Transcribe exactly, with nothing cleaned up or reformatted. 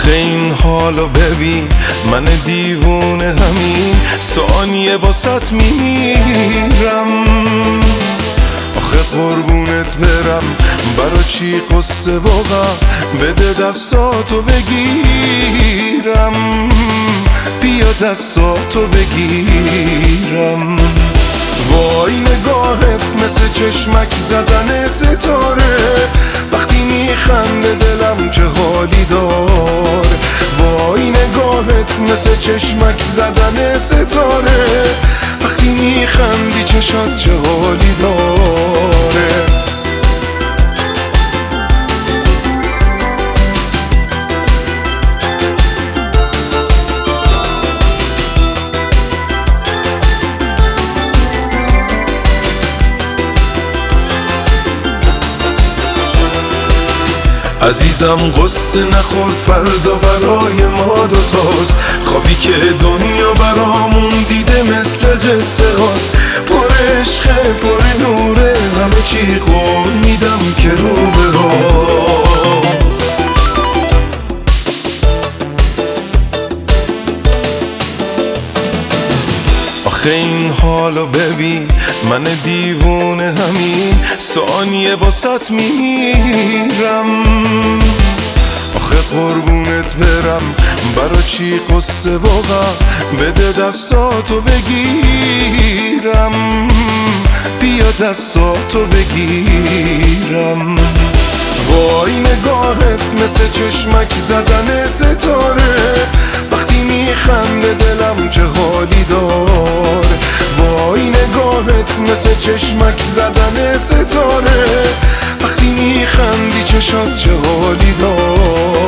آخه این حالو ببین، من دیوونه همین ثانیه واسط میمیرم. آخه قربونت برم، برا چی قصه واقعا؟ بده دستاتو بگیرم، بیا دستاتو بگیرم. وای نگاهت مثل چشمک زدن ستاره، وقتی میخنده دلم چه حالی دار. وای نگاهت مثل چشمک زدن ستاره، وقتی میخندی چشات چه حالی داره. عزیزم قصه نخور، فردا برای ما دوتاست. خوابی که دنیا برامون دیده مثل قصه هاست. پر عشقه پر نوره، همه چی قول میدم که رو به راست. آخه این حالو ببین، من دیوونه همین ثانیه واسط میمیرم. آخه قربونت برم، برا چی قصه واقعا؟ بده دستاتو بگیرم، بیا دستاتو بگیرم. وای نگاهت مثل چشمک زدن ستاره، وقتی میخنده دلم چه حالی دار. وای نگاهت مثل چشمک زدن ستاره، وقتی میخندی چشات چه حالی دار.